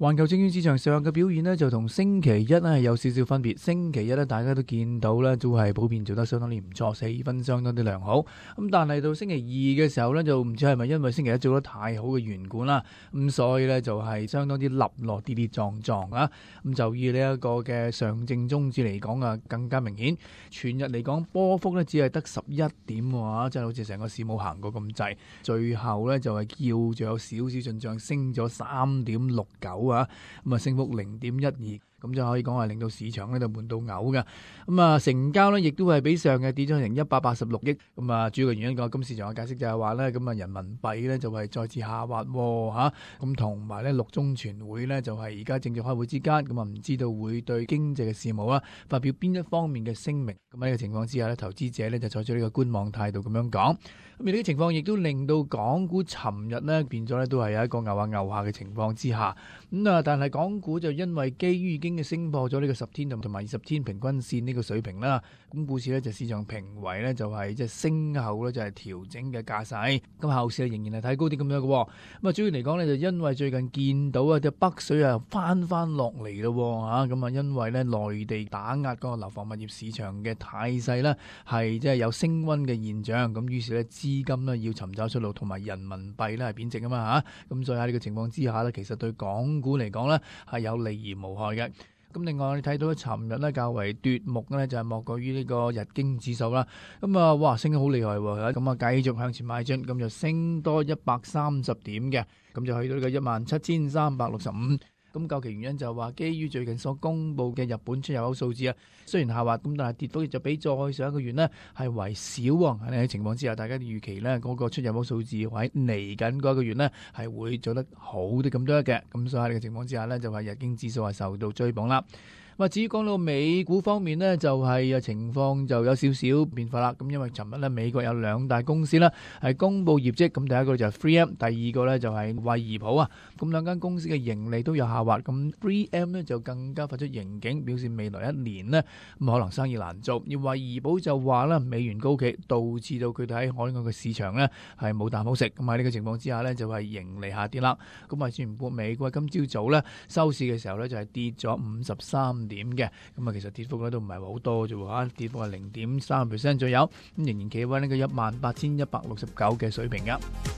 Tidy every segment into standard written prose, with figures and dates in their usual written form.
環球證券市場上嘅表現呢，就同星期一呢係有少少分別。星期一呢，大家都見到呢，都係普遍做得相當之唔錯，氣氛相當之良好。咁但係到星期二嘅時候呢，就唔知係咪因為星期一做得太好嘅緣故啦，咁所以呢，就係相當之立落跌跌撞撞啊。咁就以呢一個嘅上證綜指嚟講啊，更加明顯。全日嚟講波幅呢，只係得11點喎，真係好似成個市冇行過咁滯。最後呢，就係叫做有少少進帳，升咗3.69啊，咁啊升幅0.12，咁就可以講係令到市場呢就悶到嘔嘅。咁啊成交呢亦都係比上嘅跌咗成186億。咁啊主要嘅原因講今市場嘅解釋就係話呢，咁啊人民幣呢就係再次下滑嚇，咁同埋呢六中全會呢就係而家正在開會之間，咁啊唔知道會對經濟嘅事務啊發表邊一方面嘅聲明。咁喺呢個情況之下呢，投資者呢就採取呢個觀望態度咁樣講。咁而呢個情況亦都令到港股尋日呢變咗呢都係有一個牛下嘅情況之下。但係港股就因為基於已經嘅升破咗呢個10天同埋20天平均線呢個水平啦，咁故此呢就市場評為呢就係即係升後呢就係調整嘅架勢，咁後市仍然係睇高啲咁樣嘅。咁啊主要嚟講呢，就因為最近見到啊隻北水啊翻落嚟咯嚇，咁啊因為呢內地打壓嗰個樓房物業市場嘅態勢呢係即係有升溫嘅現象，咁於是呢資金呢要尋找出路，同埋人民幣呢係貶值啊嘛嚇，咁所以喺呢個情況之下呢，其實對港股嚟講呢係有利而無害嘅。咁另外我哋睇到尋日咧較為奪目咧就係莫過於呢個日經指數啦。咁啊哇升得好厲害喎，咁啊繼續向前邁進，咁就升多130點嘅，咁就去到呢個17,365。咁究其原因就係話，基於最近所公布嘅日本出入口數字啊，雖然下滑，咁但係跌幅亦就比再上一個月呢係為少喎。喺呢個情況之下，大家預期呢嗰個出入口數字喺嚟緊嗰一個月呢係會做得好啲咁多嘅。咁所以喺呢個情況之下呢，就係日經指數係受到追捧啦。至於講到美股方面呢，就係情況就有少少變化啦。咁因為尋日呢，美國有兩大公司呢係公布業績，咁第一個就係 3M， 第二個呢就係惠而浦啊。咁兩間公司嘅盈利都有下滑，咁 3M 呢就更加發出盈警，表示未來一年呢咁可能生意難做。而惠而浦就話呢，美元高企導致到佢哋喺海外嘅市場呢係冇啖好食。咁喺呢個情況之下呢，就係盈利下跌啦。咁全部美國今朝早呢收市嘅時候呢，就係跌咗53點嘅，咁其實跌幅咧都唔係好多啫喎，跌幅係0.3% 左右，咁仍然企穩呢個18,169嘅水平噶。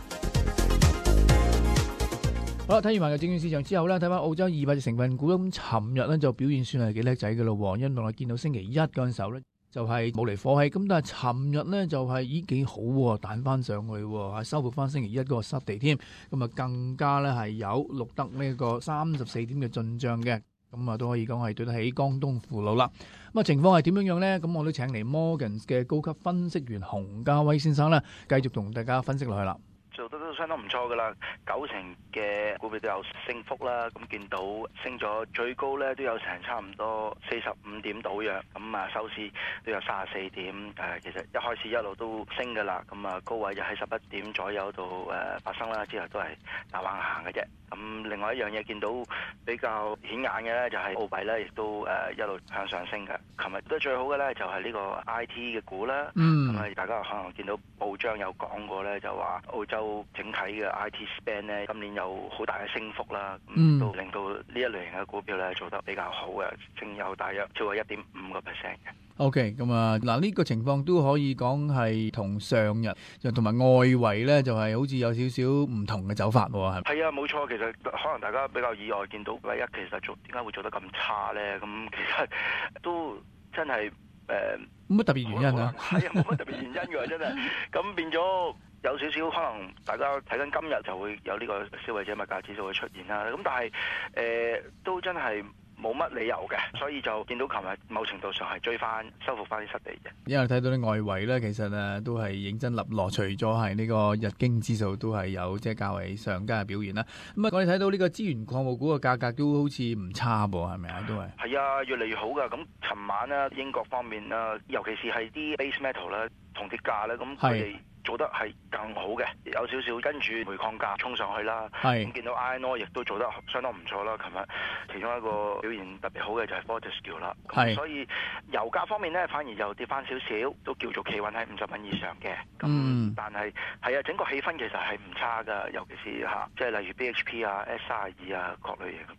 好啦，睇完環球證券市場之後呢，睇翻澳洲200隻成分股，咁尋日呢就表現算係幾叻仔噶咯，因為我見到星期一嗰陣時候呢，就係冇嚟火氣，咁但係尋日呢，就係幾好喎，彈翻上去喎，收復翻星期一嗰個失地添，咁更加呢係有錄得呢個34點嘅進帳嘅。咁都可以講係對得起江東父老啦。咁情況係點樣呢？咁我都請嚟 Morgans 嘅高級分析員洪家威先生咧，繼續同大家分析落去啦。 做得都相當唔錯噶啦，90%嘅股票都有升幅啦。咁見到升咗最高咧都有成差唔多45點到樣，咁收市都有34點。其實一開始一路都升噶啦，咁高位就喺11點左右度發生啦，之後都係打橫行嘅啫。咁另外一樣嘢見到比較顯眼嘅咧，就係澳幣咧，亦都一路向上升嘅。琴日都最好嘅咧，就係呢個 IT 嘅股啦。咁大家可能見到報章有講過咧，就話澳洲整體嘅 IT spend 咧，今年有好大嘅升幅啦。都令到呢一類型嘅股票咧做得比較好嘅，升有大約超過1.5%嘅。 OK， 咁嗱呢個情況都可以講係同上日就同埋外圍咧，就係好似有少少唔同嘅走法喎， 係啊，冇錯。其實可能大家比較意外見到，第一其實點解會做得咁差咧？咁其實都真係冇乜特別原因啊。 係啊，冇乜特別原因㗎，真係。咁變咗有少少可能大家睇緊今日就會有呢個消費者物價指數嘅出現啦。咁但係都真係冇乜理由嘅，所以就見到琴日某程度上係收復翻啲失地嘅。 因為睇到啲外圍咧，其實都係認真立落，除咗係呢個日經指數都係有即係較為上佳嘅表現啦。咁我哋睇到呢個資源礦物股嘅價格都好似唔差噃，係咪啊？都係。係啊，越嚟越好噶。咁尋晚咧，英國方面啦，尤其是係啲 base metal 咧，銅鐵價咧，咁佢哋做得係更好嘅，有少少跟住煤礦價衝上去啦。咁見到 iron ore 亦都做得相當唔錯啦。琴日其中一個表現特別好嘅就係 Fortescue 啦。咁所以油價方面咧，反而就跌翻少少，都叫做企穩喺50蚊以上嘅。咁但係係啊，整個氣氛其實係唔差噶，尤其是即係例如 BHP 啊、S22啊各類型嘅股。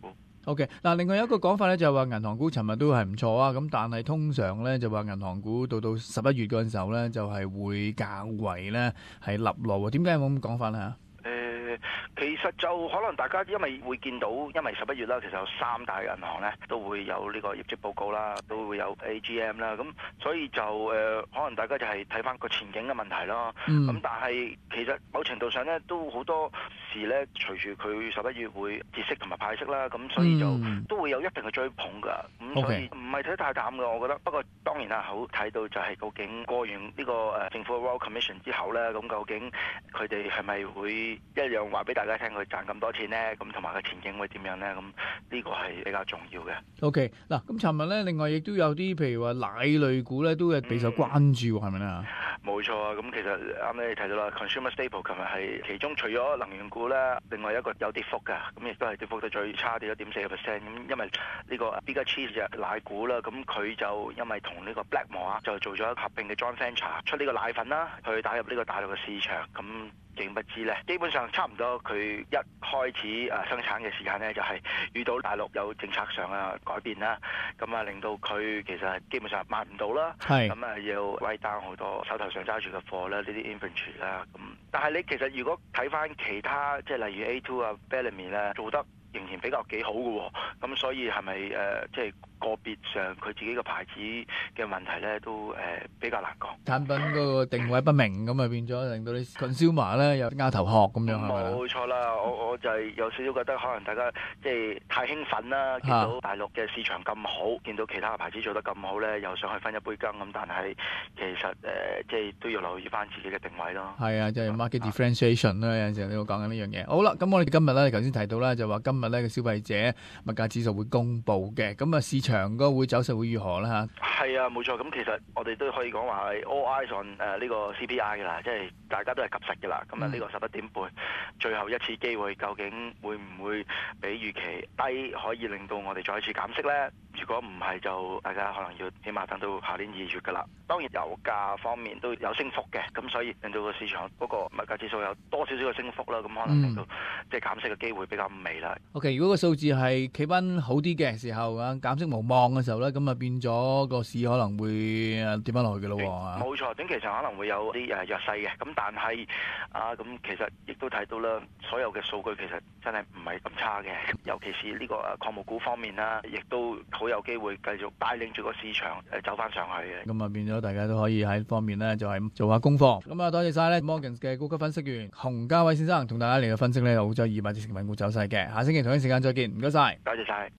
OK， 嗱，另外有一個講法咧，就係話銀行股尋日都係唔錯啊，咁但係通常咧就話銀行股到11月嗰陣時候咧，就係會較為咧係立路啊。點解有冇咁講法咧嚇？ 其實就可能大家因為會見到，因為11月啦，其實有3大銀行咧都會有呢個業績報告啦，都會有 AGM 啦，咁所以就可能大家就係睇翻個前景嘅問題咯。咁但係其實某程度上咧都好多時咧，隨住佢11月會節息同埋派息啦，咁所以就都會有一定嘅追捧㗎。咁所以唔係睇太淡㗎，我覺得。不過當然啦，好睇到就係究竟過完呢個政府嘅 Royal Commission 之後咧，咁究竟佢哋係咪會一樣話俾大家聽佢賺咁多錢呢？咁同埋個前景會點樣呢？咁呢個係比較重要嘅。 OK， 嗱，咁尋日咧，另外亦都有啲譬如話奶類股咧，都係備受關注，係咪咧？ 冇錯啊！咁其實啱你提到啦 ，consumer staple 琴日係其中除咗能源股咧，另外一個有跌幅㗎，咁亦都係跌幅到最差，跌咗1.4%。咁因為呢個 Bega Cheese 隻奶股啦，咁佢就因為同呢個 Blackmore 就做咗一個合併嘅 joint venture，出呢個奶粉啦，去打入呢個大陸嘅市場。咁竟不知咧，基本上差唔多佢一開始生產嘅時間咧，就係遇到大陸有政策上嘅改變啦，咁令到佢其實基本上賣唔到啦，咁要 write down 好多手頭上揸住嘅貨啦，呢啲 inventory 啦，咁但係你其實如果睇翻其他即係例如 A2 啊 Bellamy 咧做得仍然比較幾好嘅喎，咁所以係咪即係個別上佢自己個牌子嘅問題咧都比較難講。 產品嗰個定位不明，咁啊變咗令到你 consumer 咧有拗頭殼咁樣係咪？ 冇錯啦，我就係有少少覺得可能大家即係太興奮啦，見到大陸嘅市場咁好，見到其他嘅牌子做得咁好咧，又想去分一杯羹咁，但係其實即係都要留意翻自己嘅定位咯。係啊，即係 market differentiation 啦，有陣時你會講緊呢樣嘢。好啦，咁我哋今日咧，你頭先提到啦，就話今日咧嘅消費者物價指數會公布嘅，咁啊市場嗰個會走勢會如何咧嚇？ 係啊，冇錯。咁其實我哋都可以講話係 all eyes on 呢個 CPI 㗎啦，即係大家都係及實㗎啦。咁啊呢個11.半，最後一次機會，究竟會唔會比預期低，可以令到我哋再一次減息咧？如果唔係，就大家可能要起碼等到下年2月㗎啦。當然油價方面都有升幅嘅，咁所以令到個市場嗰個物價指數有多少少嘅升幅啦。咁可能令到即係減息嘅機會比較微啦。 OK， 如果個數字係企翻好啲嘅時候啊，減息無望嘅時候咧，咁啊變咗個市可能會跌翻落去嘅咯喎。冇錯，短期上可能會有啲弱勢嘅。咁但係咁其實亦都睇到啦，所有嘅數據其實真係唔係咁差嘅，尤其是呢個礦物股方面啦，亦都好有機會繼續帶領住個市場走翻上去嘅。 咁啊變咗大家都可以喺方面咧就係做下功課。咁啊多謝晒咧 Morgans 嘅高級分析員洪家偉先生同大家嚟到分析咧澳洲200隻成分股走勢嘅。下星期同一時間再見，唔該晒。 多謝晒。